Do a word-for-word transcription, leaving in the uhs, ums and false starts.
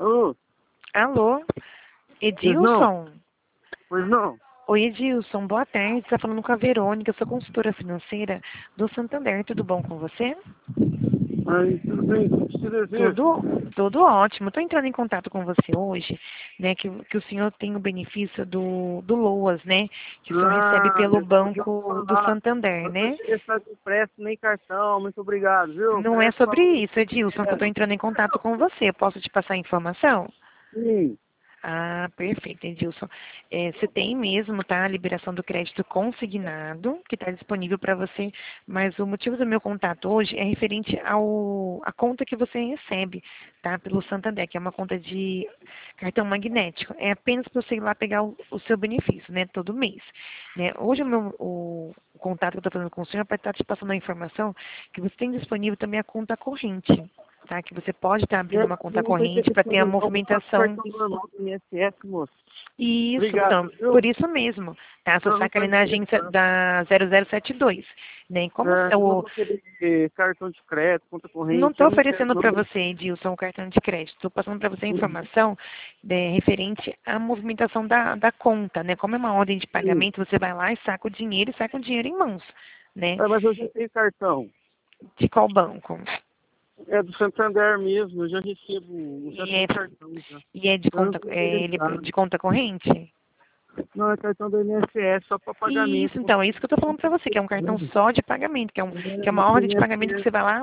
Alô? Alô? Pois não? Edilson? Pois não? Oi, Edilson. Boa tarde. Você está falando com a Verônica. Eu sou consultora financeira do Santander. Tudo bom com você? Aí, tudo bem? O que você deseja? Tudo, tudo ótimo. Estou entrando em contato com você hoje, né, que, que o senhor tem o benefício do, do LOAS, né, que o senhor recebe Ah, pelo eu já vou Banco do falar. Santander, Eu tô né? interessado em empréstimo nem cartão. Muito obrigado, viu? Não é Presta sobre aula. isso, Edilson, que eu estou entrando em contato com você. Eu posso te passar a informação? Sim. Ah, perfeito, Edilson. É, você tem mesmo, tá, a liberação do crédito consignado, que está disponível para você, mas o motivo do meu contato hoje é referente ao a conta que você recebe, tá, pelo Santander, que é uma conta de cartão magnético. É apenas para você ir lá pegar o, o seu benefício, né, todo mês. Né? Hoje o, meu, o, o contato que eu estou fazendo com o senhor é para estar te passando a informação que você tem disponível também a conta corrente. Tá, que você pode estar abrindo É, uma conta eu não tô corrente para ter a interessado não. Eu faço movimentação. cartão normal do I N S S, moço. Isso, Obrigado, então, viu? por isso mesmo, tá? Você Não, não saca tô ali na agência interessado. da zero zero sete dois, né? E como É, eu não o vou querer cartão de crédito, conta não corrente. estou Eu não quero, oferecendo para não. você, Edilson, o cartão de crédito, estou passando para você a informação né, referente à movimentação da, da conta, né? Como é uma ordem de Sim. pagamento, você vai lá e saca o dinheiro e sai com o dinheiro em mãos, né? É, mas eu já tenho cartão. De qual banco? É do Santander mesmo, eu já recebo, eu já E é, tenho cartão já. e é de Eu não conta, estou é, ele é interessado. de conta corrente? Não, é cartão do I N S S, só para pagamento. Isso, então, é isso que eu estou falando para você, que é um cartão só de pagamento, que é, um, que é É, uma mas o ordem de pagamento que I N S S, você vai lá,